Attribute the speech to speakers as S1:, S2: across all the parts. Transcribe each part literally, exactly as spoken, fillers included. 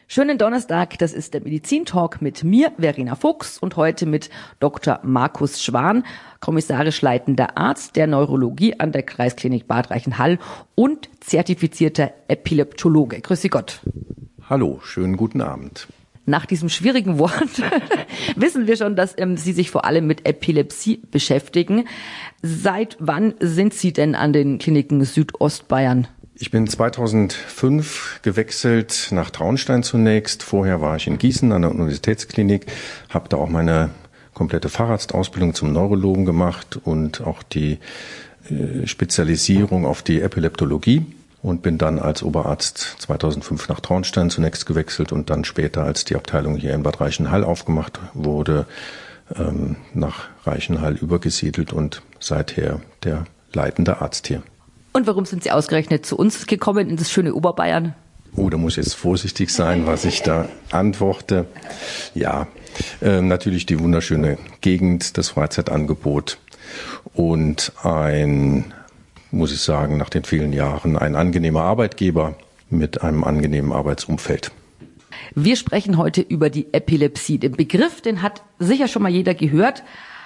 S1: Schönen Donnerstag, das ist der Medizin-Talk mit mir, Verena Fuchs, und heute mit Doktor Markus Schwan, kommissarisch leitender Arzt der Neurologie an der Kreisklinik Bad Reichenhall und zertifizierter Epileptologe. Grüß Sie Gott.
S2: Hallo, schönen guten Abend.
S1: Nach diesem schwierigen Wort wissen wir schon, dass ähm, Sie sich vor allem mit Epilepsie beschäftigen. Seit wann sind Sie denn an den Kliniken Südostbayern?
S2: Ich bin zweitausendfünf gewechselt nach Traunstein zunächst. Vorher war ich in Gießen an der Universitätsklinik, habe da auch meine komplette Facharztausbildung zum Neurologen gemacht und auch die äh, Spezialisierung auf die Epileptologie und bin dann als Oberarzt zweitausendfünf nach Traunstein zunächst gewechselt und dann später, als die Abteilung hier in Bad Reichenhall aufgemacht wurde, ähm, nach Reichenhall übergesiedelt und seither der leitende Arzt hier.
S1: Und warum sind Sie ausgerechnet zu uns gekommen, in das schöne Oberbayern?
S2: Oh, da muss ich jetzt vorsichtig sein, was ich da antworte. Ja, äh, natürlich die wunderschöne Gegend, das Freizeitangebot und ein, muss ich sagen, nach den vielen Jahren ein angenehmer Arbeitgeber mit einem angenehmen Arbeitsumfeld.
S1: Wir sprechen heute über die Epilepsie. Den Begriff, den hat sicher schon mal jeder gehört,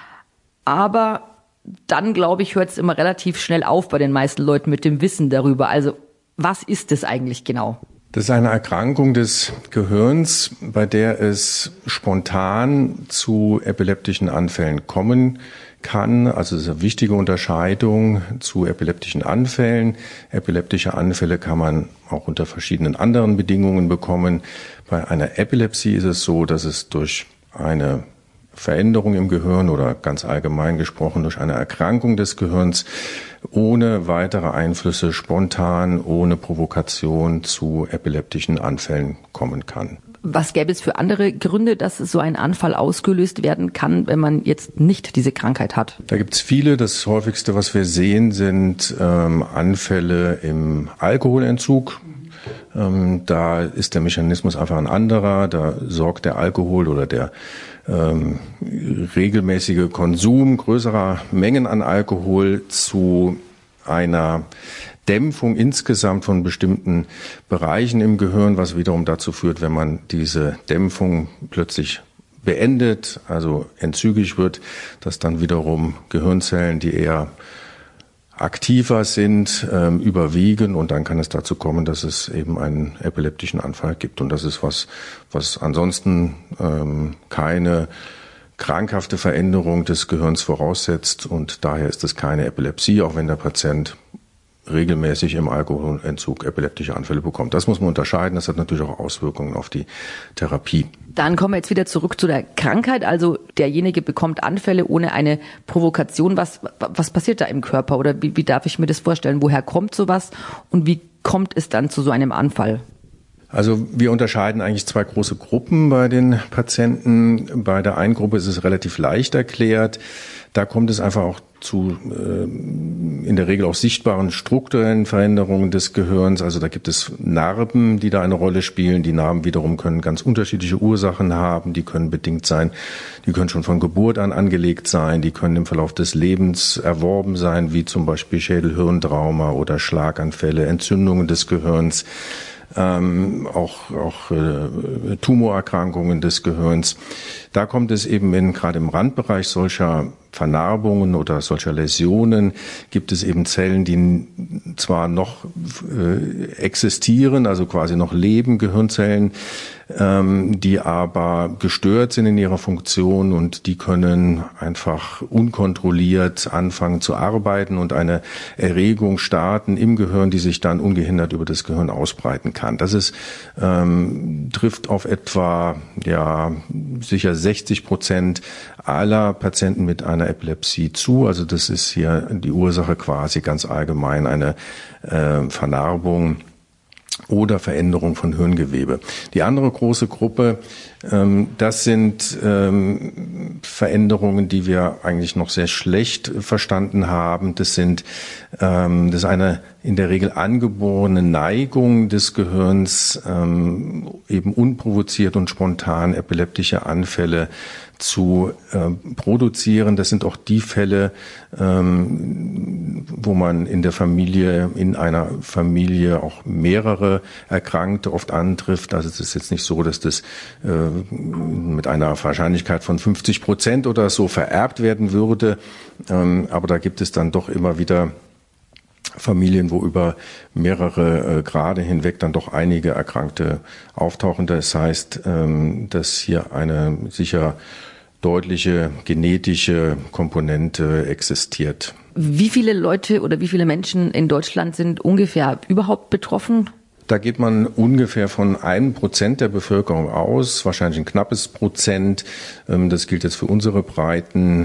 S1: aber dann, glaube ich, hört es immer relativ schnell auf bei den meisten Leuten mit dem Wissen darüber. Also, was ist das eigentlich genau?
S2: Das ist eine Erkrankung des Gehirns, bei der es spontan zu epileptischen Anfällen kommen kann. Also es ist eine wichtige Unterscheidung zu epileptischen Anfällen. Epileptische Anfälle kann man auch unter verschiedenen anderen Bedingungen bekommen. Bei einer Epilepsie ist es so, dass es durch eine Veränderung im Gehirn oder ganz allgemein gesprochen durch eine Erkrankung des Gehirns ohne weitere Einflüsse spontan, ohne Provokation zu epileptischen Anfällen kommen kann.
S1: Was gäbe es für andere Gründe, dass so ein Anfall ausgelöst werden kann, wenn man jetzt nicht diese Krankheit hat?
S2: Da gibt es viele. Das häufigste, was wir sehen, sind ähm, Anfälle im Alkoholentzug. Ähm, da ist der Mechanismus einfach ein anderer. Da sorgt der Alkohol oder der ähm, regelmäßige Konsum größerer Mengen an Alkohol zu einer Dämpfung insgesamt von bestimmten Bereichen im Gehirn, was wiederum dazu führt, wenn man diese Dämpfung plötzlich beendet, also entzügig wird, dass dann wiederum Gehirnzellen, die eher aktiver sind, ähm, überwiegen und dann kann es dazu kommen, dass es eben einen epileptischen Anfall gibt. Und das ist was, was ansonsten ähm, keine krankhafte Veränderung des Gehirns voraussetzt und daher ist es keine Epilepsie, auch wenn der Patient regelmäßig im Alkoholentzug epileptische Anfälle bekommt. Das muss man unterscheiden. Das hat natürlich auch Auswirkungen auf die Therapie.
S1: Dann kommen wir jetzt wieder zurück zu der Krankheit. Also derjenige bekommt Anfälle ohne eine Provokation. Was, was passiert da im Körper? Oder wie, wie darf ich mir das vorstellen? Woher kommt sowas? Und wie kommt es dann zu so einem Anfall?
S2: Also wir unterscheiden eigentlich zwei große Gruppen bei den Patienten. Bei der einen Gruppe ist es relativ leicht erklärt. Da kommt es einfach auch zu äh, in der Regel auch sichtbaren strukturellen Veränderungen des Gehirns. Also da gibt es Narben, die da eine Rolle spielen. Die Narben wiederum können ganz unterschiedliche Ursachen haben. Die können bedingt sein, die können schon von Geburt an angelegt sein. Die können im Verlauf des Lebens erworben sein, wie zum Beispiel Schädel-Hirntrauma oder Schlaganfälle, Entzündungen des Gehirns. Ähm, auch auch äh, Tumorerkrankungen des Gehirns. Da kommt es eben in gerade im Randbereich solcher Vernarbungen oder solcher Läsionen gibt es eben Zellen, die zwar noch äh, existieren, also quasi noch leben, Gehirnzellen, ähm, die aber gestört sind in ihrer Funktion und die können einfach unkontrolliert anfangen zu arbeiten und eine Erregung starten im Gehirn, die sich dann ungehindert über das Gehirn ausbreiten kann. Das ist ähm, trifft auf etwa ja sicher sechzig Prozent aller Patienten mit einer Epilepsie zu. Also das ist hier die Ursache quasi ganz allgemein eine äh, Vernarbung oder Veränderung von Hirngewebe. Die andere große Gruppe, ähm, das sind ähm, Veränderungen, die wir eigentlich noch sehr schlecht verstanden haben. Das sind, ähm, das ist eine in der Regel angeborene Neigung des Gehirns, ähm, eben unprovoziert und spontan epileptische Anfälle zu äh, produzieren. Das sind auch die Fälle, ähm, wo man in der Familie, in einer Familie auch mehrere Erkrankte oft antrifft. Also es ist jetzt nicht so, dass das äh, mit einer Wahrscheinlichkeit von fünfzig Prozent oder so vererbt werden würde. Ähm, aber da gibt es dann doch immer wieder Familien, wo über mehrere äh, Grade hinweg dann doch einige Erkrankte auftauchen. Das heißt, ähm, dass hier eine sicher deutliche genetische Komponente existiert.
S1: Wie viele Leute oder wie viele Menschen in Deutschland sind ungefähr überhaupt betroffen?
S2: Da geht man ungefähr von einem Prozent der Bevölkerung aus, wahrscheinlich ein knappes Prozent. Das gilt jetzt für unsere Breiten,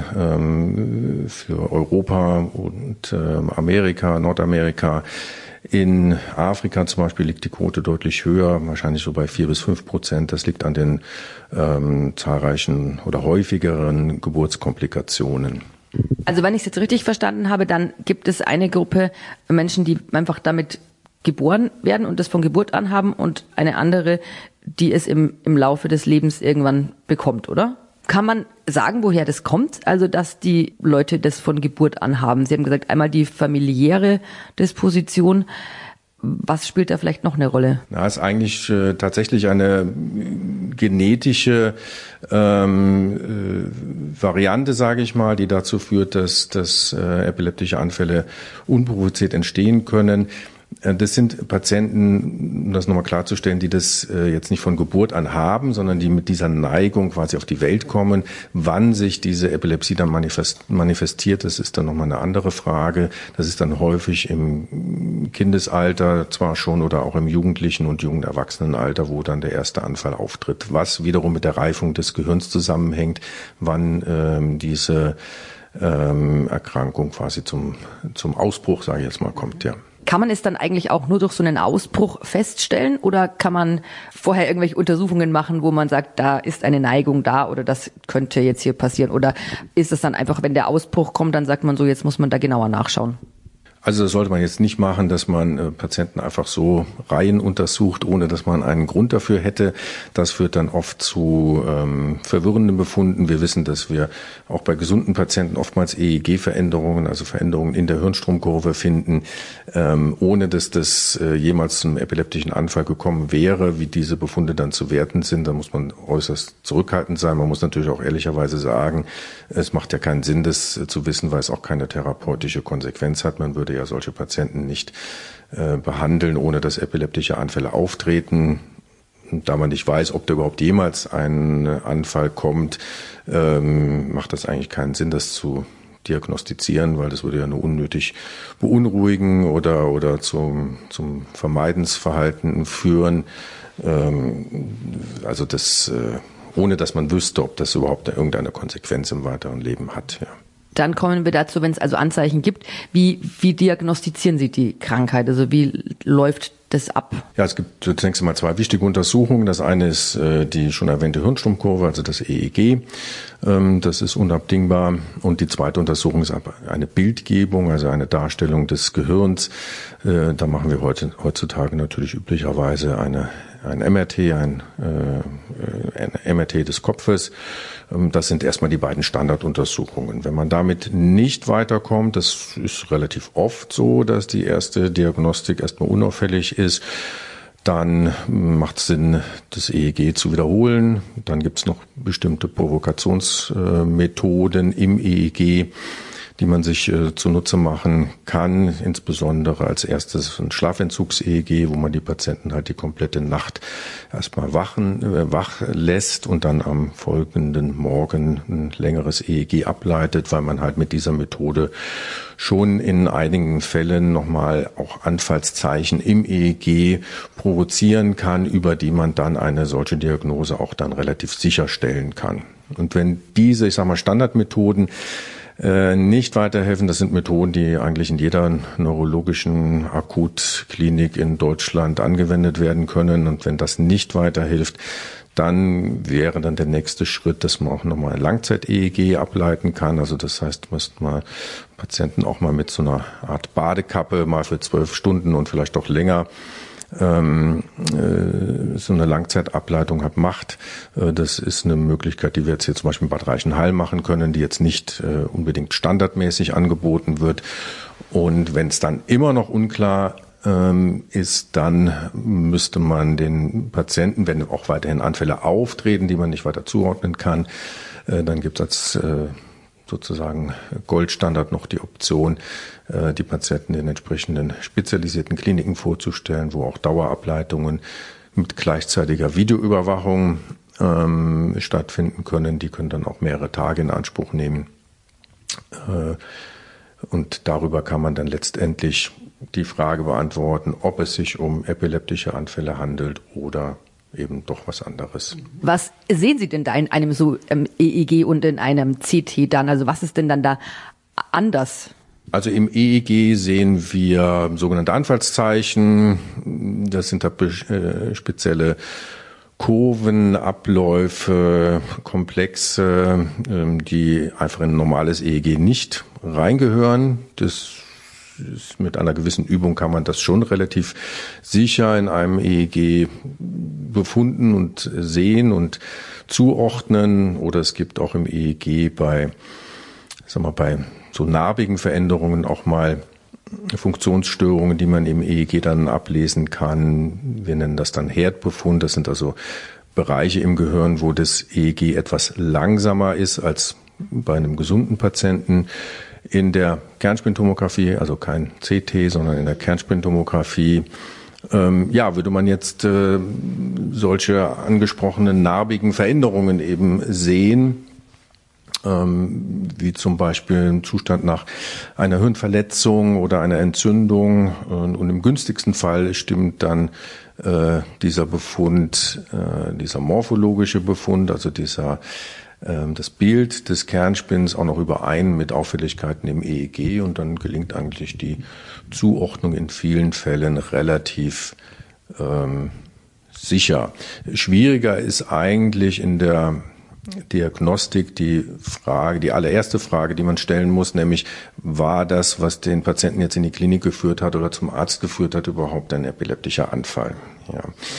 S2: für Europa und Amerika, Nordamerika. In Afrika zum Beispiel liegt die Quote deutlich höher, wahrscheinlich so bei vier bis fünf Prozent. Das liegt an den ähm, zahlreichen oder häufigeren Geburtskomplikationen.
S1: Also wenn ich es jetzt richtig verstanden habe, dann gibt es eine Gruppe Menschen, die einfach damit geboren werden und das von Geburt an haben und eine andere, die es im, im Laufe des Lebens irgendwann bekommt, oder? Kann man sagen, woher das kommt? Also, dass die Leute das von Geburt an haben. Sie haben gesagt, einmal die familiäre Disposition. Was spielt da vielleicht noch eine Rolle?
S2: Na, ist eigentlich äh, tatsächlich eine genetische ähm, äh, Variante, sage ich mal, die dazu führt, dass, dass äh, epileptische Anfälle unprovoziert entstehen können. Das sind Patienten, um das nochmal klarzustellen, die das jetzt nicht von Geburt an haben, sondern die mit dieser Neigung quasi auf die Welt kommen. Wann sich diese Epilepsie dann manifestiert, das ist dann nochmal eine andere Frage. Das ist dann häufig im Kindesalter zwar schon oder auch im jugendlichen und jungen Erwachsenenalter, wo dann der erste Anfall auftritt. Was wiederum mit der Reifung des Gehirns zusammenhängt, wann ähm, diese ähm, Erkrankung quasi zum, zum Ausbruch, sage ich jetzt mal, kommt, ja.
S1: Kann man es dann eigentlich auch nur durch so einen Ausbruch feststellen oder kann man vorher irgendwelche Untersuchungen machen, wo man sagt, da ist eine Neigung da oder das könnte jetzt hier passieren? Oder ist es dann einfach, wenn der Ausbruch kommt, dann sagt man so, jetzt muss man da genauer nachschauen?
S2: Also das sollte man jetzt nicht machen, dass man äh, Patienten einfach so rein untersucht, ohne dass man einen Grund dafür hätte. Das führt dann oft zu ähm, verwirrenden Befunden. Wir wissen, dass wir auch bei gesunden Patienten oftmals E E G-Veränderungen, also Veränderungen in der Hirnstromkurve finden, ähm, ohne dass das äh, jemals zum epileptischen Anfall gekommen wäre. Wie diese Befunde dann zu werten sind, da muss man äußerst zurückhaltend sein. Man muss natürlich auch ehrlicherweise sagen, es macht ja keinen Sinn, das äh, zu wissen, weil es auch keine therapeutische Konsequenz hat. Man würde ja solche Patienten nicht äh, behandeln, ohne dass epileptische Anfälle auftreten. Und da man nicht weiß, ob da überhaupt jemals ein Anfall kommt, ähm, macht das eigentlich keinen Sinn, das zu diagnostizieren, weil das würde ja nur unnötig beunruhigen oder oder zum zum Vermeidensverhalten führen. Ähm, also das äh, ohne dass man wüsste, ob das überhaupt irgendeine Konsequenz im weiteren Leben hat. Ja.
S1: Dann kommen wir dazu, wenn es also Anzeichen gibt, wie, wie diagnostizieren Sie die Krankheit? Also wie läuft das ab?
S2: Ja, es gibt zunächst einmal zwei wichtige Untersuchungen. Das eine ist äh, die schon erwähnte Hirnstromkurve, also das E E G. Ähm, das ist unabdingbar. Und die zweite Untersuchung ist eine Bildgebung, also eine Darstellung des Gehirns. Äh, da machen wir heute, heutzutage natürlich üblicherweise eine ein M R T, ein, äh, ein M R T des Kopfes. Das sind erstmal die beiden Standarduntersuchungen. Wenn man damit nicht weiterkommt, das ist relativ oft so, dass die erste Diagnostik erstmal unauffällig ist, dann macht es Sinn, das E E G zu wiederholen. Dann gibt es noch bestimmte Provokationsmethoden im E E G, die man sich äh, zunutze machen kann, insbesondere als erstes ein Schlafentzugs-E E G, wo man die Patienten halt die komplette Nacht erstmal wachen, äh, wach lässt und dann am folgenden Morgen ein längeres E E G ableitet, weil man halt mit dieser Methode schon in einigen Fällen nochmal auch Anfallszeichen im E E G provozieren kann, über die man dann eine solche Diagnose auch dann relativ sicherstellen kann. Und wenn diese, ich sag mal, Standardmethoden äh, nicht weiterhelfen. Das sind Methoden, die eigentlich in jeder neurologischen Akutklinik in Deutschland angewendet werden können. Und wenn das nicht weiterhilft, dann wäre dann der nächste Schritt, dass man auch nochmal ein Langzeit-E E G ableiten kann. Also das heißt, müssten mal Patienten auch mal mit so einer Art Badekappe mal für zwölf Stunden und vielleicht auch länger ähm, äh, so eine Langzeitableitung hat, macht. Äh, das ist eine Möglichkeit, die wir jetzt hier zum Beispiel in Bad Reichenhall machen können, die jetzt nicht äh, unbedingt standardmäßig angeboten wird. Und wenn es dann immer noch unklar ist, dann müsste man den Patienten, wenn auch weiterhin Anfälle auftreten, die man nicht weiter zuordnen kann, dann gibt es als sozusagen Goldstandard noch die Option, die Patienten in entsprechenden spezialisierten Kliniken vorzustellen, wo auch Dauerableitungen mit gleichzeitiger Videoüberwachung ähm, stattfinden können. Die können dann auch mehrere Tage in Anspruch nehmen. Äh, und darüber kann man dann letztendlich die Frage beantworten, ob es sich um epileptische Anfälle handelt oder eben doch was anderes.
S1: Was sehen Sie denn da in einem so ähm, E E G und in einem C T dann? Also was ist denn dann da anders?
S2: Also im E E G sehen wir sogenannte Anfallszeichen. Das sind da äh, spezielle Kurven, Abläufe, Komplexe, ähm, die einfach in ein normales E E G nicht reingehören. Das ist, mit einer gewissen Übung kann man das schon relativ sicher in einem E E G befunden und sehen und zuordnen. Oder es gibt auch im E E G bei, sagen wir, bei so narbigen Veränderungen auch mal Funktionsstörungen, die man im E E G dann ablesen kann. Wir nennen das dann Herdbefund. Das sind also Bereiche im Gehirn, wo das E E G etwas langsamer ist als bei einem gesunden Patienten. In der Kernspintomographie, also kein C T, sondern in der Kernspintomographie, ähm, ja, würde man jetzt äh, solche angesprochenen narbigen Veränderungen eben sehen, ähm, wie zum Beispiel ein Zustand nach einer Hirnverletzung oder einer Entzündung. Und, und im günstigsten Fall stimmt dann äh, dieser Befund, äh, dieser morphologische Befund, also dieser das Bild des Kernspins auch noch überein mit Auffälligkeiten im E E G, und dann gelingt eigentlich die Zuordnung in vielen Fällen relativ ähm, sicher. Schwieriger ist eigentlich in der Diagnostik die Frage, die allererste Frage, die man stellen muss, nämlich war das, was den Patienten jetzt in die Klinik geführt hat oder zum Arzt geführt hat, überhaupt ein epileptischer Anfall? Ja.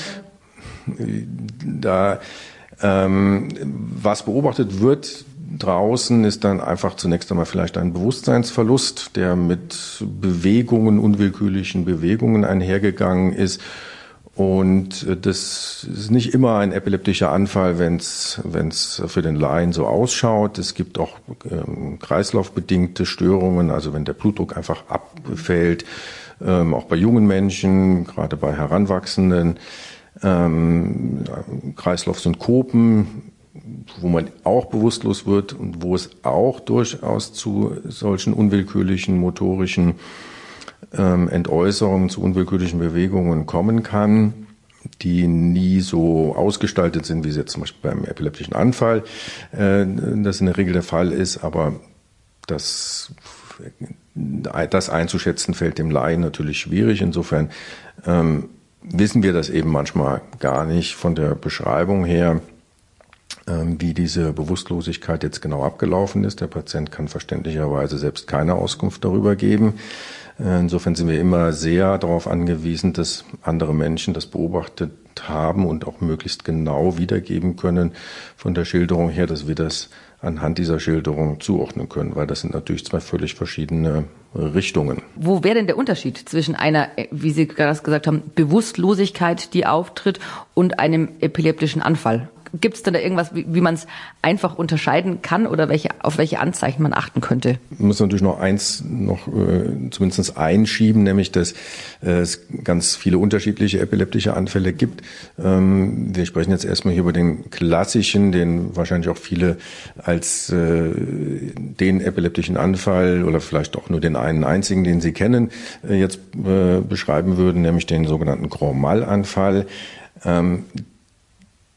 S2: Da Ähm, was beobachtet wird draußen, ist dann einfach zunächst einmal vielleicht ein Bewusstseinsverlust, der mit Bewegungen, unwillkürlichen Bewegungen einhergegangen ist. Und das ist nicht immer ein epileptischer Anfall, wenn es wenn es für den Laien so ausschaut. Es gibt auch ähm, kreislaufbedingte Störungen, also wenn der Blutdruck einfach abfällt, ähm, auch bei jungen Menschen, gerade bei Heranwachsenden. Ähm, Kreislaufsynkopen, wo man auch bewusstlos wird und wo es auch durchaus zu solchen unwillkürlichen motorischen ähm, Entäußerungen, zu unwillkürlichen Bewegungen kommen kann, die nie so ausgestaltet sind, wie sie jetzt zum Beispiel beim epileptischen Anfall äh, das in der Regel der Fall ist, aber das, das einzuschätzen fällt dem Laien natürlich schwierig. Insofern ähm, wissen wir das eben manchmal gar nicht von der Beschreibung her, wie diese Bewusstlosigkeit jetzt genau abgelaufen ist. Der Patient kann verständlicherweise selbst keine Auskunft darüber geben. Insofern sind wir immer sehr darauf angewiesen, dass andere Menschen das beobachtet haben und auch möglichst genau wiedergeben können von der Schilderung her, dass wir das anhand dieser Schilderung zuordnen können, weil das sind natürlich zwei völlig verschiedene Richtungen.
S1: Wo wäre denn der Unterschied zwischen einer, wie Sie gerade gesagt haben, Bewusstlosigkeit, die auftritt, und einem epileptischen Anfall? Gibt es denn da irgendwas, wie, wie man es einfach unterscheiden kann oder welche, auf welche Anzeichen man achten könnte?
S2: Ich muss natürlich noch eins noch äh, zumindest einschieben, nämlich dass äh, es ganz viele unterschiedliche epileptische Anfälle gibt. Ähm, wir sprechen jetzt erstmal hier über den klassischen, den wahrscheinlich auch viele als äh, den epileptischen Anfall oder vielleicht auch nur den einen einzigen, den Sie kennen, äh, jetzt äh, beschreiben würden, nämlich den sogenannten Grand Mal-Anfall. Ähm,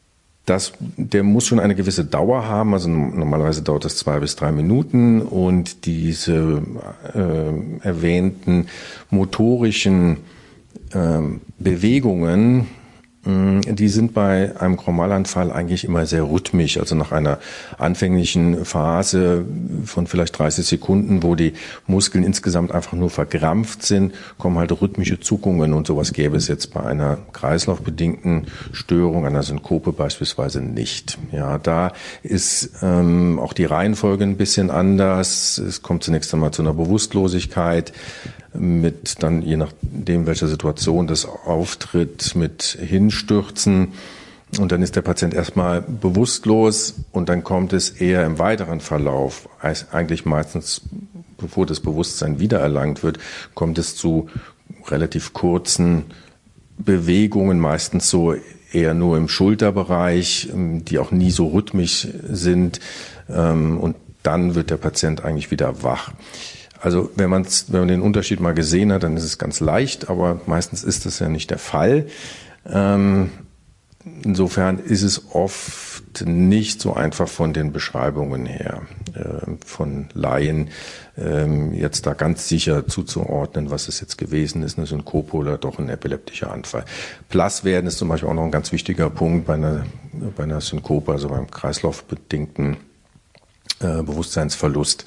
S2: Das, der muss schon eine gewisse Dauer haben, also normalerweise dauert das zwei bis drei Minuten und diese äh, erwähnten motorischen äh, Bewegungen, die sind bei einem Chromalanfall eigentlich immer sehr rhythmisch, also nach einer anfänglichen Phase von vielleicht dreißig Sekunden, wo die Muskeln insgesamt einfach nur verkrampft sind, kommen halt rhythmische Zuckungen und sowas gäbe es jetzt bei einer kreislaufbedingten Störung, einer Synkope beispielsweise nicht. Ja, da ist ähm, auch die Reihenfolge ein bisschen anders. Es kommt zunächst einmal zu einer Bewusstlosigkeit, mit dann, je nachdem, welcher Situation das auftritt, mit Hinstürzen. Und dann ist der Patient erstmal bewusstlos und dann kommt es eher im weiteren Verlauf, eigentlich meistens, bevor das Bewusstsein wiedererlangt wird, kommt es zu relativ kurzen Bewegungen, meistens so eher nur im Schulterbereich, die auch nie so rhythmisch sind. Und dann wird der Patient eigentlich wieder wach. Also wenn, man's, wenn man den Unterschied mal gesehen hat, dann ist es ganz leicht, aber meistens ist das ja nicht der Fall. Ähm, insofern ist es oft nicht so einfach von den Beschreibungen her, äh, von Laien, äh, jetzt da ganz sicher zuzuordnen, was es jetzt gewesen ist, eine Synkope oder doch ein epileptischer Anfall. Blass werden ist zum Beispiel auch noch ein ganz wichtiger Punkt bei einer, bei einer Synkope, also beim kreislaufbedingten äh, Bewusstseinsverlust.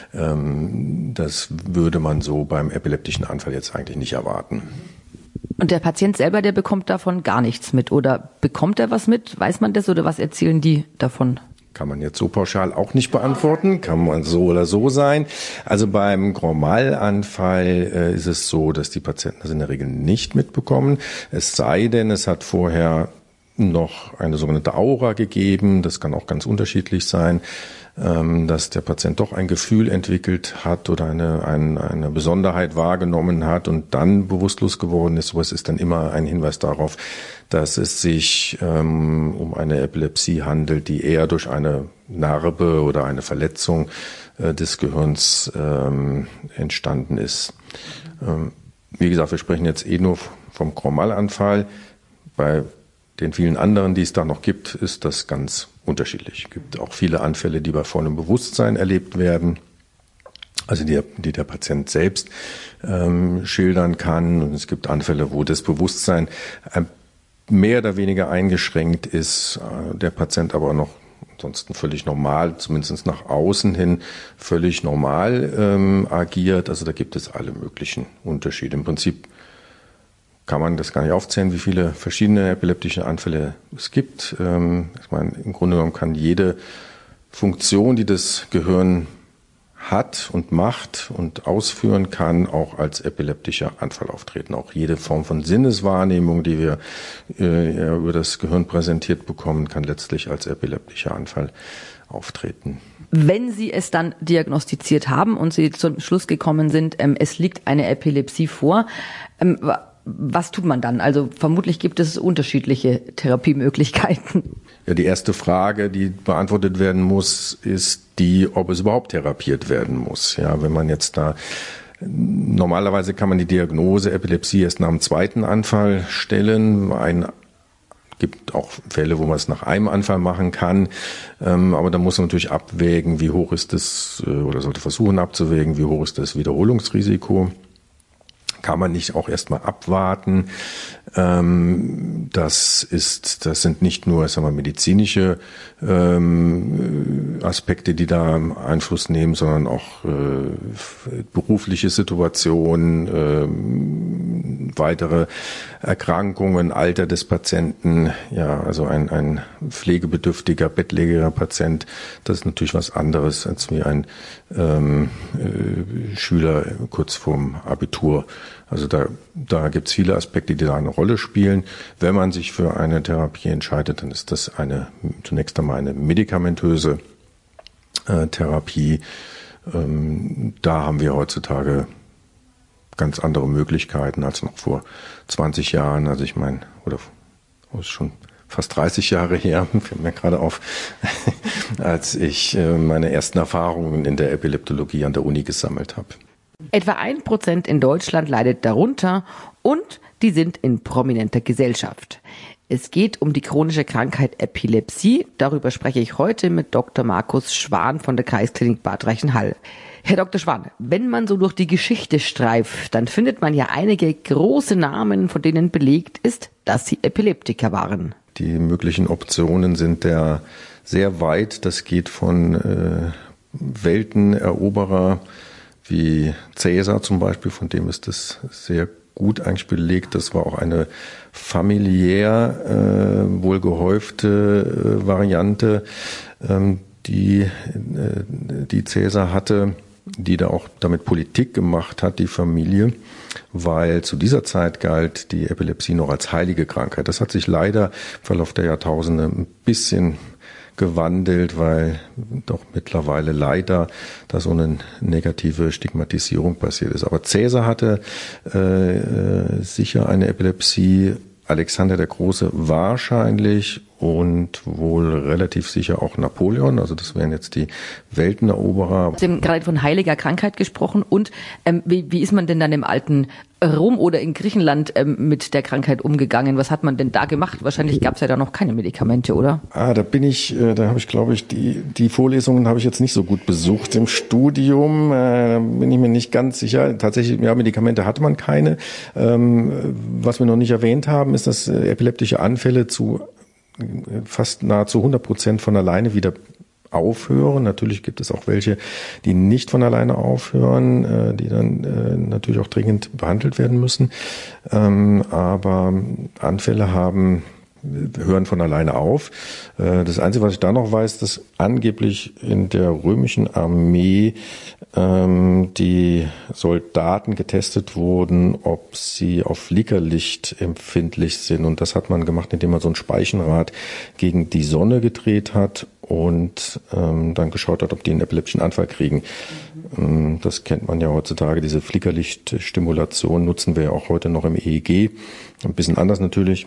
S2: Das würde man so beim epileptischen Anfall jetzt eigentlich nicht erwarten.
S1: Und der Patient selber, der bekommt davon gar nichts mit, oder bekommt er was mit? Weiß man das, oder was erzählen die davon?
S2: Kann man jetzt so pauschal auch nicht beantworten, kann man so oder so sein. Also beim Chromalanfall äh, ist es so, dass die Patienten das in der Regel nicht mitbekommen. Es sei denn, es hat vorher noch eine sogenannte Aura gegeben. Das kann auch ganz unterschiedlich sein, dass der Patient doch ein Gefühl entwickelt hat oder eine, eine, eine Besonderheit wahrgenommen hat und dann bewusstlos geworden ist. Sowas ist dann immer ein Hinweis darauf, dass es sich ähm, um eine Epilepsie handelt, die eher durch eine Narbe oder eine Verletzung äh, des Gehirns ähm, entstanden ist. Ähm, wie gesagt, wir sprechen jetzt eh nur vom Chromalanfall. Bei den vielen anderen, die es da noch gibt, ist das ganz unterschiedlich. Es gibt auch viele Anfälle, die bei vollem Bewusstsein erlebt werden, also die, die der Patient selbst ähm, schildern kann. Und es gibt Anfälle, wo das Bewusstsein äh, mehr oder weniger eingeschränkt ist, äh, der Patient aber noch ansonsten völlig normal, zumindest nach außen hin völlig normal ähm, agiert. Also da gibt es alle möglichen Unterschiede. Im Prinzip kann man das gar nicht aufzählen, wie viele verschiedene epileptische Anfälle es gibt. Ich meine, im Grunde genommen kann jede Funktion, die das Gehirn hat und macht und ausführen kann, auch als epileptischer Anfall auftreten. Auch jede Form von Sinneswahrnehmung, die wir äh, über das Gehirn präsentiert bekommen, kann letztlich als epileptischer Anfall auftreten.
S1: Wenn Sie es dann diagnostiziert haben und Sie zum Schluss gekommen sind, ähm, es liegt eine Epilepsie vor, ähm, was tut man dann? Also vermutlich gibt es unterschiedliche Therapiemöglichkeiten.
S2: Ja, die erste Frage, die beantwortet werden muss, ist die, ob es überhaupt therapiert werden muss. Ja, wenn man jetzt da normalerweise kann man die Diagnose Epilepsie erst nach dem zweiten Anfall stellen. Ein gibt auch Fälle, wo man es nach einem Anfall machen kann, ähm, aber da muss man natürlich abwägen, wie hoch ist das, oder sollte versuchen abzuwägen, wie hoch ist das Wiederholungsrisiko. Kann man nicht auch erstmal abwarten. Ähm, das ist, das sind nicht nur, sagen wir, medizinische ähm, Aspekte, die da Einfluss nehmen, sondern auch äh, berufliche Situationen, äh, weitere Erkrankungen, Alter des Patienten. Ja, also ein, ein pflegebedürftiger, bettlägeriger Patient, das ist natürlich was anderes als wie ein ähm, äh, Schüler kurz vorm Abitur. Also da, da gibt es viele Aspekte, die da eine Rolle spielen. Wenn man sich für eine Therapie entscheidet, dann ist das eine zunächst einmal eine medikamentöse äh, Therapie. Ähm, da haben wir heutzutage ganz andere Möglichkeiten als noch vor zwanzig Jahren. Also ich meine, oder oh, ist schon fast dreißig Jahre her, fällt mir gerade auf, als ich äh, meine ersten Erfahrungen in der Epileptologie an der Uni gesammelt habe.
S1: Etwa ein Prozent in Deutschland leidet darunter und die sind in prominenter Gesellschaft. Es geht um die chronische Krankheit Epilepsie. Darüber spreche ich heute mit Doktor Markus Schwan von der Kreisklinik Bad Reichenhall. Herr Doktor Schwan, wenn man so durch die Geschichte streift, dann findet man ja einige große Namen, von denen belegt ist, dass sie Epileptiker waren.
S2: Die möglichen Optionen sind ja sehr weit. Das geht von äh, Welteneroberer wie Cäsar zum Beispiel, von dem ist das sehr gut eigentlich belegt. Das war auch eine familiär äh, wohl gehäufte äh, Variante, ähm, die, äh, die Cäsar hatte, die da auch damit Politik gemacht hat, die Familie, weil zu dieser Zeit galt die Epilepsie noch als heilige Krankheit. Das hat sich leider im Verlauf der Jahrtausende ein bisschen gewandelt, weil doch mittlerweile leider da so eine negative Stigmatisierung passiert ist. Aber Cäsar hatte äh, sicher eine Epilepsie, Alexander der Große wahrscheinlich und wohl relativ sicher auch Napoleon. Also das wären jetzt die Welteneroberer.
S1: Sie haben gerade von heiliger Krankheit gesprochen. Und ähm, wie, wie ist man denn dann im alten Rom oder in Griechenland ähm, mit der Krankheit umgegangen? Was hat man denn da gemacht? Wahrscheinlich gab es ja da noch keine Medikamente, oder?
S2: Ah, da bin ich, äh, da habe ich, glaube ich, die die Vorlesungen habe ich jetzt nicht so gut besucht. Im Studium äh, bin ich mir nicht ganz sicher. Tatsächlich, ja, Medikamente hatte man keine. Ähm, was wir noch nicht erwähnt haben, ist, dass äh, epileptische Anfälle zu fast nahezu hundert Prozent von alleine wieder aufhören. Natürlich gibt es auch welche, die nicht von alleine aufhören, die dann natürlich auch dringend behandelt werden müssen. Aber Anfälle haben hören von alleine auf. Das Einzige, was ich da noch weiß, dass angeblich in der römischen Armee ähm, die Soldaten getestet wurden, ob sie auf Flickerlicht empfindlich sind. Und das hat man gemacht, indem man so ein Speichenrad gegen die Sonne gedreht hat und ähm, dann geschaut hat, ob die einen epileptischen Anfall kriegen. Mhm. Das kennt man ja heutzutage. Diese Flickerlichtstimulation nutzen wir ja auch heute noch im E E G. Ein bisschen anders natürlich.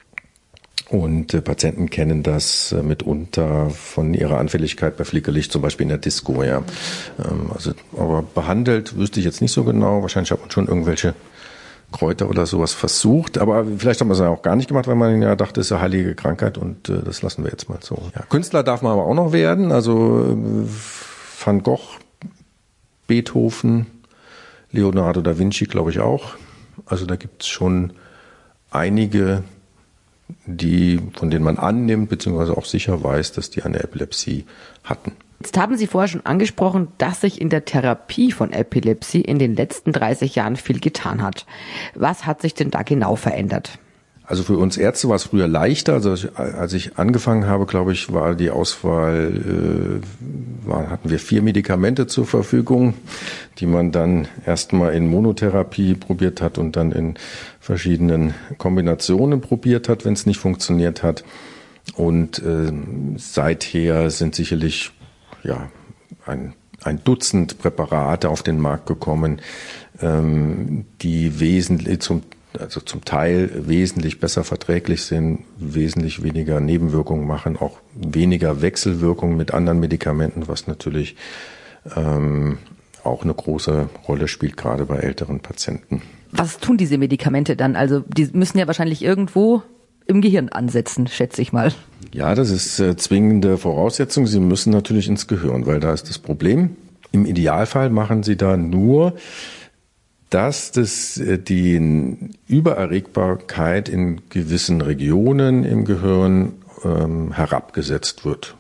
S2: Und äh, Patienten kennen das äh, mitunter von ihrer Anfälligkeit bei Flickerlicht, zum Beispiel in der Disco. Ja. Ähm, also, aber behandelt wüsste ich jetzt nicht so genau. Wahrscheinlich hat man schon irgendwelche Kräuter oder sowas versucht. Aber vielleicht hat man es ja auch gar nicht gemacht, weil man ja dachte, es ist eine heilige Krankheit und äh, das lassen wir jetzt mal so. Ja. Künstler darf man aber auch noch werden. Also äh, Van Gogh, Beethoven, Leonardo da Vinci, glaube ich auch. Also da gibt es schon einige, die, von denen man annimmt, beziehungsweise auch sicher weiß, dass die eine Epilepsie hatten.
S1: Jetzt haben Sie vorher schon angesprochen, dass sich in der Therapie von Epilepsie in den letzten dreißig Jahren viel getan hat. Was hat sich denn da genau verändert?
S2: Also für uns Ärzte war es früher leichter. Also als ich angefangen habe, glaube ich, war die Auswahl, äh, war, hatten wir vier Medikamente zur Verfügung, die man dann erstmal in Monotherapie probiert hat und dann in verschiedenen Kombinationen probiert hat, wenn es nicht funktioniert hat. Und äh, seither sind sicherlich ja ein ein Dutzend Präparate auf den Markt gekommen, ähm, die wesentlich zum also zum Teil wesentlich besser verträglich sind, wesentlich weniger Nebenwirkungen machen, auch weniger Wechselwirkungen mit anderen Medikamenten, was natürlich ähm, auch eine große Rolle spielt, gerade bei älteren Patienten.
S1: Was tun diese Medikamente dann? Also die müssen ja wahrscheinlich irgendwo im Gehirn ansetzen, schätze ich mal.
S2: Ja, das ist äh, zwingende Voraussetzung. Sie müssen natürlich ins Gehirn, weil da ist das Problem. Im Idealfall machen Sie da nur, dass das, die Übererregbarkeit in gewissen Regionen im Gehirn ähm, herabgesetzt wird.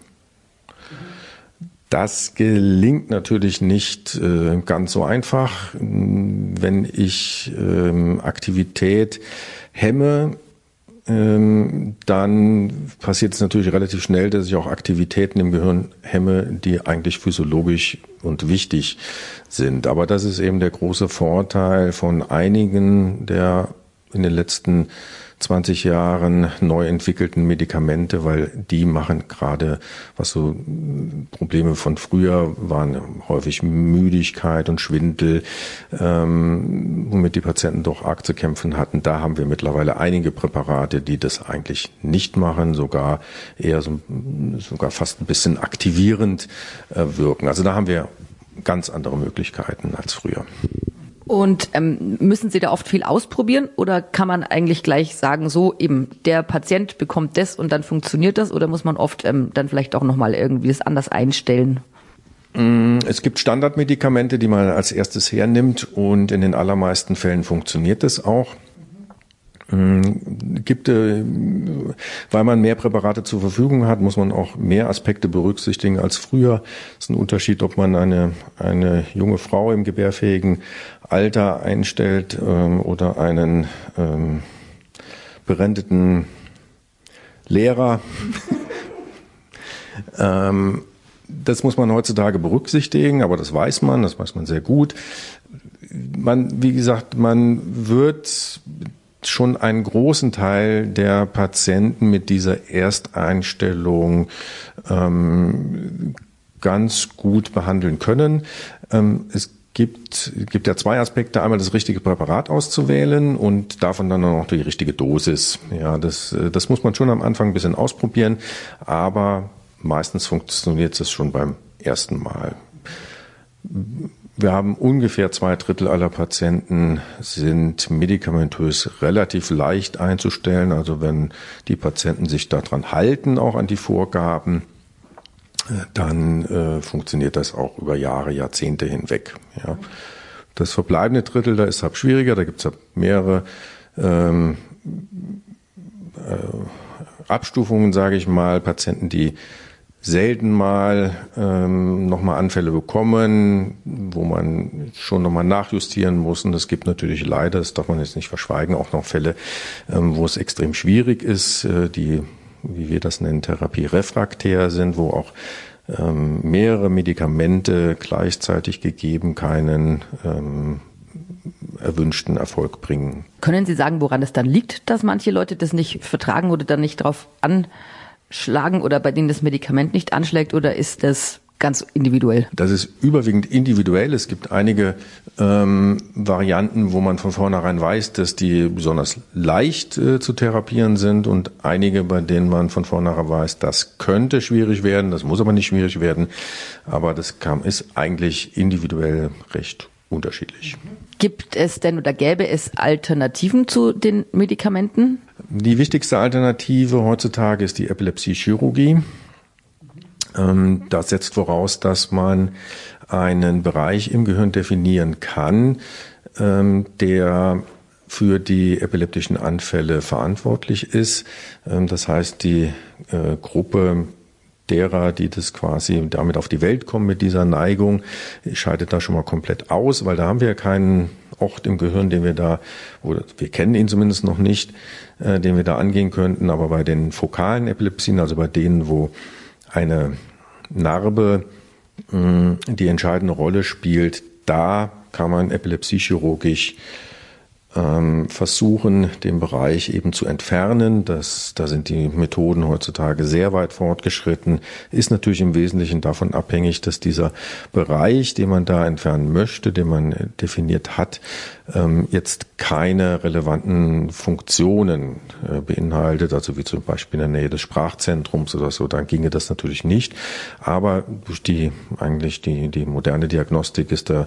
S2: Das gelingt natürlich nicht äh, ganz so einfach. Wenn ich ähm, Aktivität hemme, ähm, dann passiert es natürlich relativ schnell, dass ich auch Aktivitäten im Gehirn hemme, die eigentlich physiologisch und wichtig sind. Aber das ist eben der große Vorteil von einigen der in den letzten zwanzig Jahren neu entwickelten Medikamente, weil die machen gerade, was so Probleme von früher waren, häufig Müdigkeit und Schwindel, ähm, womit die Patienten doch arg zu kämpfen hatten. Da haben wir mittlerweile einige Präparate, die das eigentlich nicht machen, sogar eher so, sogar fast ein bisschen aktivierend äh, wirken. Also da haben wir ganz andere Möglichkeiten als früher.
S1: Und ähm, müssen Sie da oft viel ausprobieren oder kann man eigentlich gleich sagen, so eben der Patient bekommt das und dann funktioniert das, oder muss man oft ähm, dann vielleicht auch nochmal irgendwie das anders einstellen?
S2: Es gibt Standardmedikamente, die man als erstes hernimmt, und in den allermeisten Fällen funktioniert das auch. Gibt, weil man mehr Präparate zur Verfügung hat, muss man auch mehr Aspekte berücksichtigen als früher. Es ist ein Unterschied, ob man eine, eine junge Frau im gebärfähigen Alter einstellt ähm, oder einen ähm, berenteten Lehrer. ähm, das muss man heutzutage berücksichtigen, aber das weiß man, das weiß man sehr gut. Man, wie gesagt, man wird schon einen großen Teil der Patienten mit dieser Ersteinstellung ähm, ganz gut behandeln können. Ähm, es gibt, gibt ja zwei Aspekte. Einmal das richtige Präparat auszuwählen und davon dann auch die richtige Dosis. Ja, das, das muss man schon am Anfang ein bisschen ausprobieren, aber meistens funktioniert es schon beim ersten Mal. Wir haben ungefähr zwei Drittel aller Patienten sind medikamentös relativ leicht einzustellen. Also wenn die Patienten sich daran halten, auch an die Vorgaben, dann äh, funktioniert das auch über Jahre, Jahrzehnte hinweg. Ja. Das verbleibende Drittel, da ist es halt schwieriger, da gibt es ja mehrere ähm, äh, Abstufungen, sage ich mal, Patienten, die selten mal ähm, nochmal Anfälle bekommen, wo man schon nochmal nachjustieren muss. Und es gibt natürlich leider, das darf man jetzt nicht verschweigen, auch noch Fälle, ähm, wo es extrem schwierig ist, äh, die, wie wir das nennen, therapierefraktär sind, wo auch ähm, mehrere Medikamente gleichzeitig gegeben keinen ähm, erwünschten Erfolg bringen.
S1: Können Sie sagen, woran es dann liegt, dass manche Leute das nicht vertragen oder dann nicht drauf an schlagen oder bei denen das Medikament nicht anschlägt, oder ist das ganz individuell?
S2: Das ist überwiegend individuell. Es gibt einige ähm, Varianten, wo man von vornherein weiß, dass die besonders leicht äh, zu therapieren sind, und einige, bei denen man von vornherein weiß, das könnte schwierig werden, das muss aber nicht schwierig werden, aber das kam, ist eigentlich individuell recht unterschiedlich.
S1: Gibt es denn oder gäbe es Alternativen zu den Medikamenten?
S2: Die wichtigste Alternative heutzutage ist die Epilepsie-Chirurgie. Das setzt voraus, dass man einen Bereich im Gehirn definieren kann, der für die epileptischen Anfälle verantwortlich ist. Das heißt, die Gruppe derer, die das quasi damit auf die Welt kommen mit dieser Neigung, scheidet da schon mal komplett aus, weil da haben wir ja keinen Ort im Gehirn, den wir da, oder wir kennen ihn zumindest noch nicht, äh, den wir da angehen könnten. Aber bei den fokalen Epilepsien, also bei denen, wo eine Narbe mh, die entscheidende Rolle spielt, da kann man epilepsiechirurgisch ähm, versuchen, den Bereich eben zu entfernen. Das, da sind die Methoden heutzutage sehr weit fortgeschritten. Ist natürlich im Wesentlichen davon abhängig, dass dieser Bereich, den man da entfernen möchte, den man definiert hat, ähm, jetzt keine relevanten Funktionen äh, beinhaltet, also wie zum Beispiel in der Nähe des Sprachzentrums oder so. Dann ginge das natürlich nicht. Aber durch die eigentlich die die moderne Diagnostik ist da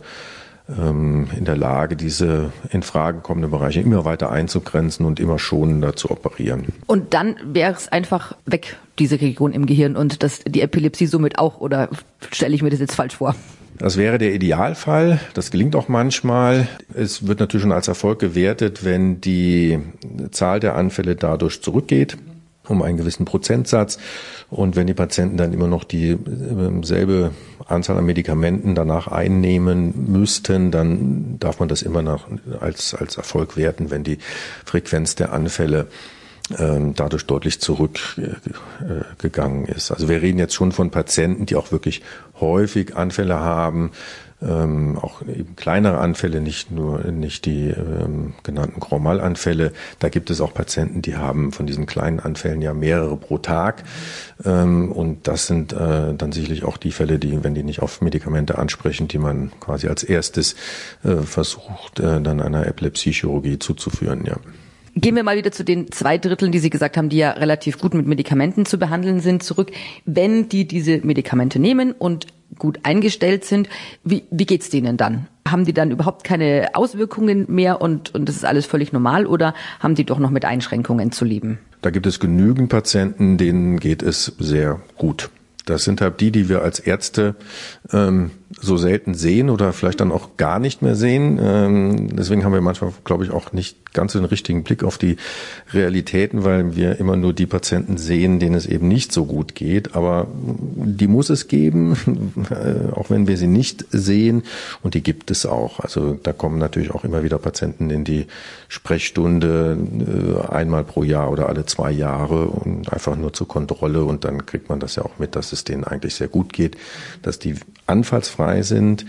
S2: in der Lage, diese in Frage kommenden Bereiche immer weiter einzugrenzen und immer schonender zu operieren.
S1: Und dann wäre es einfach weg, diese Region im Gehirn, und das, die Epilepsie somit auch, oder stelle ich mir das jetzt falsch vor?
S2: Das wäre der Idealfall. Das gelingt auch manchmal. Es wird natürlich schon als Erfolg gewertet, wenn die Zahl der Anfälle dadurch zurückgeht, um einen gewissen Prozentsatz. Und wenn die Patienten dann immer noch dieselbe Anzahl an Medikamenten danach einnehmen müssten, dann darf man das immer noch als, als Erfolg werten, wenn die Frequenz der Anfälle ähm, dadurch deutlich zurückgegangen äh, ist. Also wir reden jetzt schon von Patienten, die auch wirklich häufig Anfälle haben, Ähm, auch eben kleinere Anfälle, nicht nur nicht die ähm, genannten Grand Mal-Anfälle. Da gibt es auch Patienten, die haben von diesen kleinen Anfällen ja mehrere pro Tag. Ähm, und das sind äh, dann sicherlich auch die Fälle, die, wenn die nicht auf Medikamente ansprechen, die man quasi als erstes äh, versucht, äh, dann einer Epilepsiechirurgie zuzuführen, ja.
S1: Gehen wir mal wieder zu den zwei Dritteln, die Sie gesagt haben, die ja relativ gut mit Medikamenten zu behandeln sind, zurück. Wenn die diese Medikamente nehmen und gut eingestellt sind. Wie, wie geht's denen dann? Haben die dann überhaupt keine Auswirkungen mehr und, und das ist alles völlig normal oder haben die doch noch mit Einschränkungen zu leben?
S2: Da gibt es genügend Patienten, denen geht es sehr gut. Das sind halt die, die wir als Ärzte ähm, so selten sehen oder vielleicht dann auch gar nicht mehr sehen. Ähm, deswegen haben wir manchmal, glaube ich, auch nicht ganz den richtigen Blick auf die Realitäten, weil wir immer nur die Patienten sehen, denen es eben nicht so gut geht. Aber die muss es geben, äh, auch wenn wir sie nicht sehen. Und die gibt es auch. Also da kommen natürlich auch immer wieder Patienten in die Sprechstunde äh, einmal pro Jahr oder alle zwei Jahre und einfach nur zur Kontrolle. Und dann kriegt man das ja auch mit, dass es denen eigentlich sehr gut geht, dass die anfallsfrei sind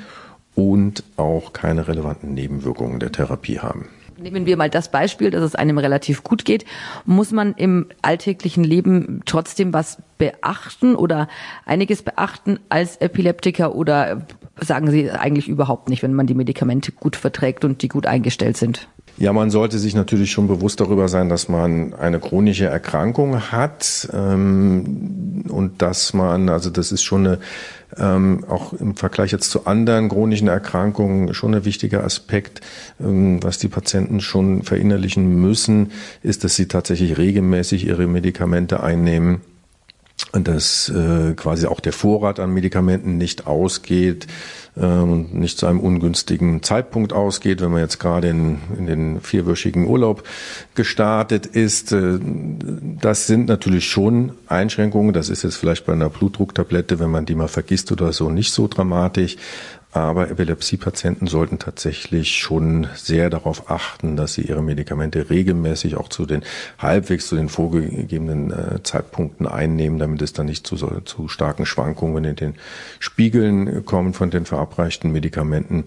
S2: und auch keine relevanten Nebenwirkungen der Therapie haben.
S1: Nehmen wir mal das Beispiel, dass es einem relativ gut geht. Muss man im alltäglichen Leben trotzdem was beachten oder einiges beachten als Epileptiker oder sagen Sie eigentlich überhaupt nicht, wenn man die Medikamente gut verträgt und die gut eingestellt sind?
S2: Ja, man sollte sich natürlich schon bewusst darüber sein, dass man eine chronische Erkrankung hat ähm, und dass man, also das ist schon eine, ähm, auch im Vergleich jetzt zu anderen chronischen Erkrankungen schon ein wichtiger Aspekt, ähm, was die Patienten schon verinnerlichen müssen, ist, dass sie tatsächlich regelmäßig ihre Medikamente einnehmen. Und dass äh, quasi auch der Vorrat an Medikamenten nicht ausgeht äh, und nicht zu einem ungünstigen Zeitpunkt ausgeht, wenn man jetzt gerade in, in den vierwöchigen Urlaub gestartet ist. Äh, das sind natürlich schon Einschränkungen. Das ist jetzt vielleicht bei einer Blutdrucktablette, wenn man die mal vergisst oder so, nicht so dramatisch. Aber Epilepsiepatienten sollten tatsächlich schon sehr darauf achten, dass sie ihre Medikamente regelmäßig auch zu den halbwegs zu den vorgegebenen äh, Zeitpunkten einnehmen, damit es dann nicht zu, so, zu starken Schwankungen in den Spiegeln kommt von den verabreichten Medikamenten.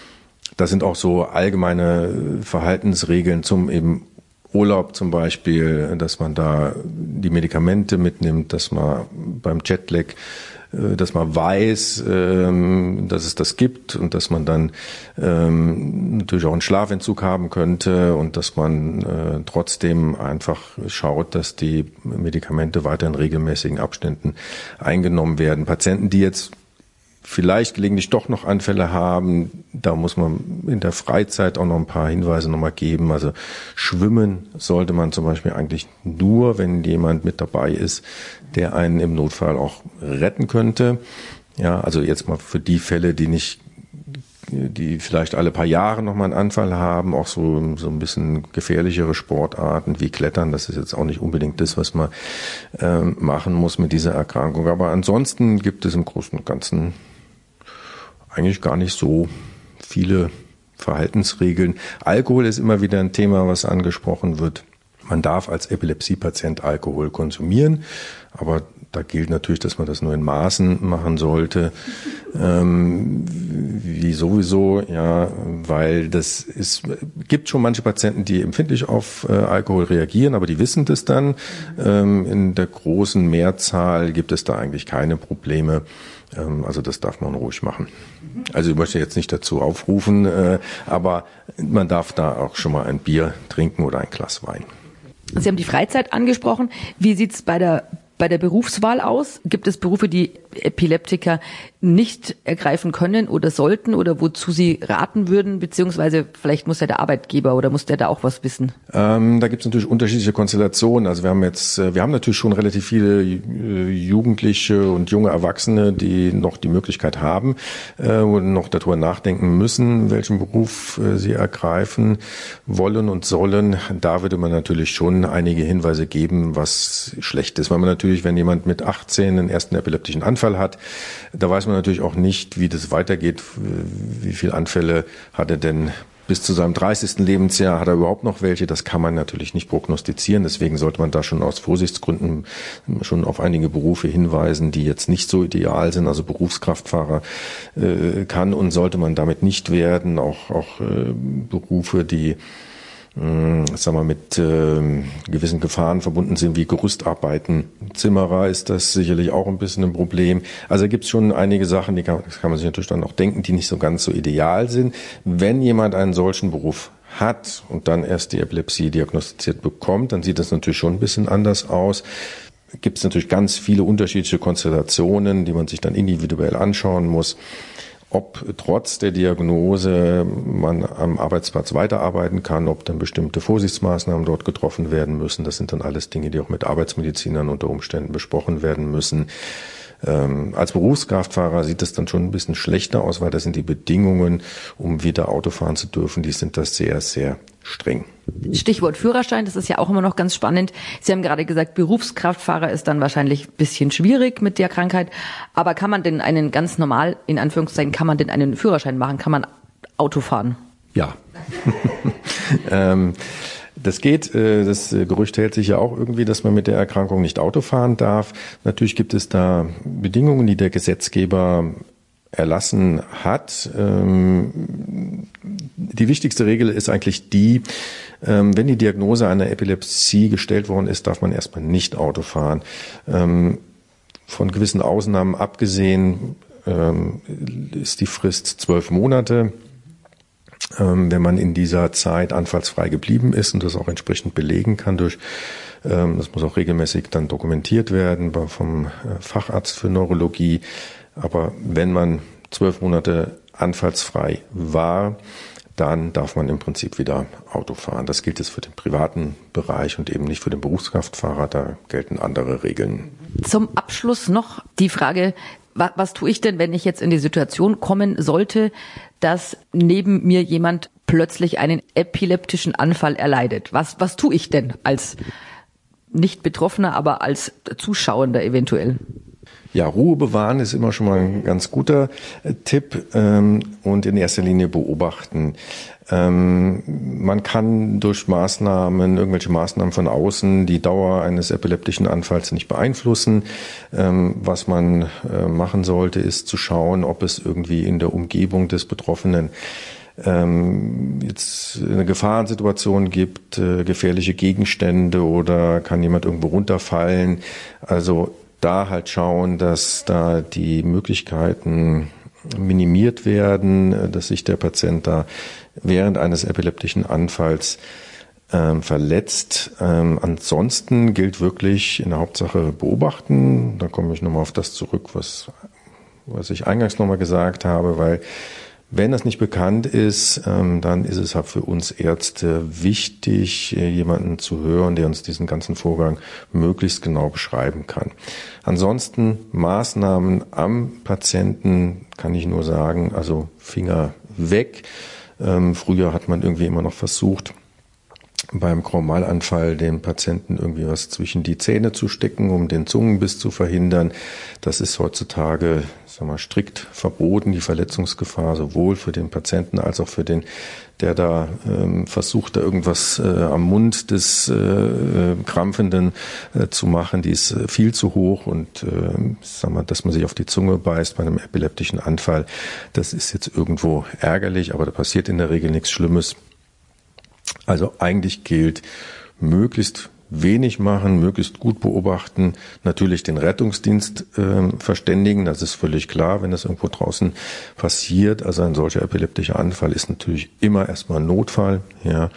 S2: Das sind auch so allgemeine Verhaltensregeln zum eben Urlaub zum Beispiel, dass man da die Medikamente mitnimmt, dass man beim Jetlag dass man weiß, dass es das gibt und dass man dann natürlich auch einen Schlafentzug haben könnte und dass man trotzdem einfach schaut, dass die Medikamente weiter in regelmäßigen Abständen eingenommen werden. Patienten, die jetzt vielleicht gelegentlich doch noch Anfälle haben, da muss man in der Freizeit auch noch ein paar Hinweise nochmal geben. Also schwimmen sollte man zum Beispiel eigentlich nur, wenn jemand mit dabei ist, der einen im Notfall auch retten könnte. Ja, also jetzt mal für die Fälle, die nicht, die vielleicht alle paar Jahre nochmal einen Anfall haben, auch so, so ein bisschen gefährlichere Sportarten wie Klettern. Das ist jetzt auch nicht unbedingt das, was man äh, machen muss mit dieser Erkrankung. Aber ansonsten gibt es im Großen und Ganzen eigentlich gar nicht so viele Verhaltensregeln. Alkohol ist immer wieder ein Thema, was angesprochen wird. Man darf als Epilepsiepatient Alkohol konsumieren, aber da gilt natürlich, dass man das nur in Maßen machen sollte. Ähm, wie sowieso, ja, weil das ist, gibt schon manche Patienten, die empfindlich auf äh, Alkohol reagieren, aber die wissen das dann. Ähm, in der großen Mehrzahl gibt es da eigentlich keine Probleme. Ähm, also das darf man ruhig machen. Also ich möchte jetzt nicht dazu aufrufen, äh, aber man darf da auch schon mal ein Bier trinken oder ein Glas Wein.
S1: Sie haben die Freizeit angesprochen. Wie sieht's bei der bei der Berufswahl aus? Gibt es Berufe, die Epileptiker nicht ergreifen können oder sollten oder wozu Sie raten würden? Beziehungsweise vielleicht muss ja der Arbeitgeber oder muss der da auch was wissen?
S2: Ähm, da gibt es natürlich unterschiedliche Konstellationen. Also wir haben jetzt, wir haben natürlich schon relativ viele Jugendliche und junge Erwachsene, die noch die Möglichkeit haben äh, und noch darüber nachdenken müssen, welchen Beruf äh, sie ergreifen wollen und sollen. Da würde man natürlich schon einige Hinweise geben, was schlecht ist, weil man natürlich, wenn jemand mit achtzehn einen ersten epileptischen Anfall hat, da weiß man natürlich auch nicht, wie das weitergeht, wie viele Anfälle hat er denn bis zu seinem dreißigsten Lebensjahr, hat er überhaupt noch welche, das kann man natürlich nicht prognostizieren, deswegen sollte man da schon aus Vorsichtsgründen schon auf einige Berufe hinweisen, die jetzt nicht so ideal sind, also Berufskraftfahrer äh, kann und sollte man damit nicht werden, auch, auch äh, Berufe, die sagen wir, mit äh, gewissen Gefahren verbunden sind, wie Gerüstarbeiten. Zimmerer ist das sicherlich auch ein bisschen ein Problem. Also gibt es schon einige Sachen, die kann, kann man sich natürlich dann auch denken, die nicht so ganz so ideal sind. Wenn jemand einen solchen Beruf hat und dann erst die Epilepsie diagnostiziert bekommt, dann sieht das natürlich schon ein bisschen anders aus. gibt es natürlich ganz viele unterschiedliche Konstellationen, die man sich dann individuell anschauen muss. Ob trotz der Diagnose man am Arbeitsplatz weiterarbeiten kann, ob dann bestimmte Vorsichtsmaßnahmen dort getroffen werden müssen. Das sind dann alles Dinge, die auch mit Arbeitsmedizinern unter Umständen besprochen werden müssen. Ähm, als Berufskraftfahrer sieht es dann schon ein bisschen schlechter aus, weil das sind die Bedingungen, um wieder Auto fahren zu dürfen, die sind das sehr, sehr streng.
S1: Stichwort Führerschein, das ist ja auch immer noch ganz spannend. Sie haben gerade gesagt, Berufskraftfahrer ist dann wahrscheinlich ein bisschen schwierig mit der Krankheit. Aber kann man denn einen ganz normal, in Anführungszeichen, kann man denn einen Führerschein machen? Kann man Auto fahren?
S2: Ja. ähm, Das geht, das Gerücht hält sich ja auch irgendwie, dass man mit der Erkrankung nicht Auto fahren darf. Natürlich gibt es da Bedingungen, die der Gesetzgeber erlassen hat. Die wichtigste Regel ist eigentlich die, wenn die Diagnose einer Epilepsie gestellt worden ist, darf man erstmal nicht Auto fahren. Von gewissen Ausnahmen abgesehen ist die Frist zwölf Monate. Wenn man in dieser Zeit anfallsfrei geblieben ist und das auch entsprechend belegen kann durch, das muss auch regelmäßig dann dokumentiert werden vom Facharzt für Neurologie. Aber wenn man zwölf Monate anfallsfrei war, dann darf man im Prinzip wieder Auto fahren. Das gilt jetzt für den privaten Bereich und eben nicht für den Berufskraftfahrer. Da gelten andere Regeln.
S1: Zum Abschluss noch die Frage, was, was tue ich denn, wenn ich jetzt in die Situation kommen sollte, dass neben mir jemand plötzlich einen epileptischen Anfall erleidet? Was, was tue ich denn als nicht Betroffener, aber als Zuschauender eventuell?
S2: Ja, Ruhe bewahren ist immer schon mal ein ganz guter äh, Tipp ähm, und in erster Linie beobachten. Ähm, man kann durch Maßnahmen, irgendwelche Maßnahmen von außen die Dauer eines epileptischen Anfalls nicht beeinflussen. Ähm, was man äh, machen sollte, ist zu schauen, ob es irgendwie in der Umgebung des Betroffenen ähm, jetzt eine Gefahrensituation gibt, äh, gefährliche Gegenstände oder kann jemand irgendwo runterfallen. Also da halt schauen, dass da die Möglichkeiten minimiert werden, dass sich der Patient da während eines epileptischen Anfalls ähm, verletzt. Ähm, ansonsten gilt wirklich in der Hauptsache beobachten. Da komme ich nochmal auf das zurück, was, was ich eingangs nochmal gesagt habe, weil wenn das nicht bekannt ist, dann ist es halt für uns Ärzte wichtig, jemanden zu hören, der uns diesen ganzen Vorgang möglichst genau beschreiben kann. Ansonsten Maßnahmen am Patienten kann ich nur sagen, also Finger weg. Früher hat man irgendwie immer noch versucht, beim Chromalanfall dem Patienten irgendwie was zwischen die Zähne zu stecken, um den Zungenbiss zu verhindern. Das ist heutzutage, sagen wir mal, strikt verboten, die Verletzungsgefahr sowohl für den Patienten als auch für den, der da ähm, versucht, da irgendwas äh, am Mund des äh, Krampfenden äh, zu machen. Die ist äh, viel zu hoch und äh, sagen wir, dass man sich auf die Zunge beißt bei einem epileptischen Anfall, das ist jetzt irgendwo ärgerlich, aber da passiert in der Regel nichts Schlimmes. Also eigentlich gilt, möglichst wenig machen, möglichst gut beobachten, natürlich den Rettungsdienst äh, verständigen, das ist völlig klar, wenn das irgendwo draußen passiert. Also ein solcher epileptischer Anfall ist natürlich immer erstmal ein Notfall, ja,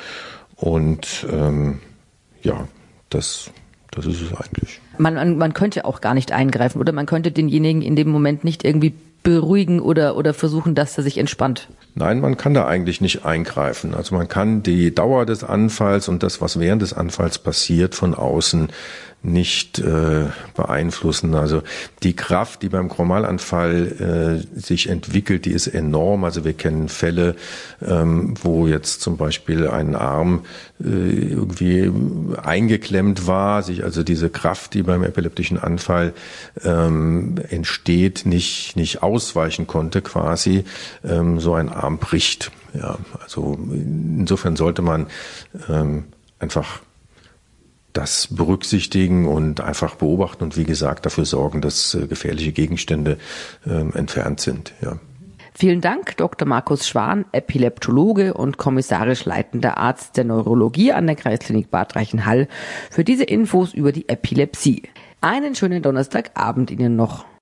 S2: und ähm, ja, das, das ist es eigentlich.
S1: Man, man, man könnte auch gar nicht eingreifen oder man könnte denjenigen in dem Moment nicht irgendwie beruhigen oder, oder versuchen, dass er sich entspannt.
S2: Nein, man kann da eigentlich nicht eingreifen. Also man kann die Dauer des Anfalls und das, was während des Anfalls passiert, von außen nicht äh, beeinflussen. Also die Kraft, die beim Chromalanfall äh, sich entwickelt, die ist enorm. Also wir kennen Fälle, ähm, wo jetzt zum Beispiel ein Arm äh, irgendwie eingeklemmt war, sich also diese Kraft, die beim epileptischen Anfall ähm, entsteht, nicht nicht ausweichen konnte quasi. Ähm, so ein Arm bricht. Ja, also insofern sollte man ähm, einfach das berücksichtigen und einfach beobachten und wie gesagt dafür sorgen, dass äh, gefährliche Gegenstände äh, entfernt sind. Ja.
S1: Vielen Dank, Doktor Markus Schwan, Epileptologe und kommissarisch leitender Arzt der Neurologie an der Kreisklinik Bad Reichenhall, für diese Infos über die Epilepsie. Einen schönen Donnerstagabend Ihnen noch.